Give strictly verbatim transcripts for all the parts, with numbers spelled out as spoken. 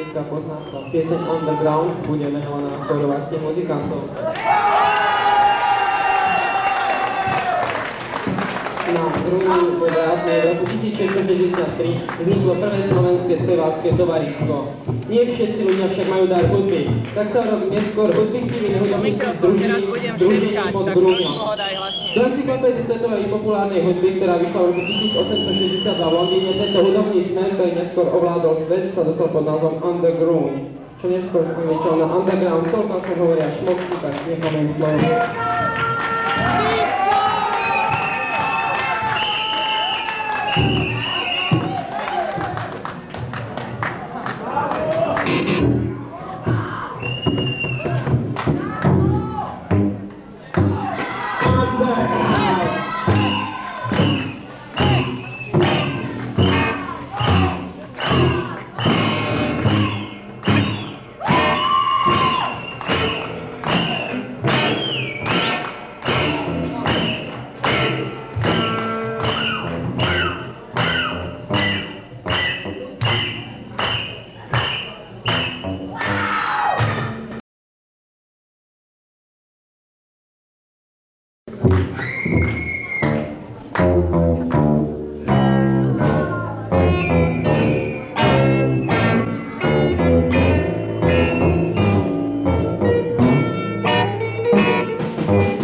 technická poznámka. Pieseň Underground bude menovaná chorovásne muzikantov. Na druhú v roku tisícšesťstošesťdesiattri vzniklo prvé slovenské spevácké tovaristvo. Nie všetci ľudia však majú dar hudby, tak sa rok neskôr hudby-chtiví hudobníci združili združením pod Grúňom. Do encyklopédie svetovej populárnej hudby, ktorá vyšla v roku tisícosemstošesťdesiatdva v Londýne, tento hudobný smer, ktorý neskôr ovládol svet, sa dostal pod názvom Underground, čo neskôr skončilo na Underground. Toľko sme hovoria šmoxy, tak necháme im slovo.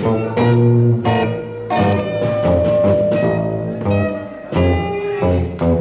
Thank you.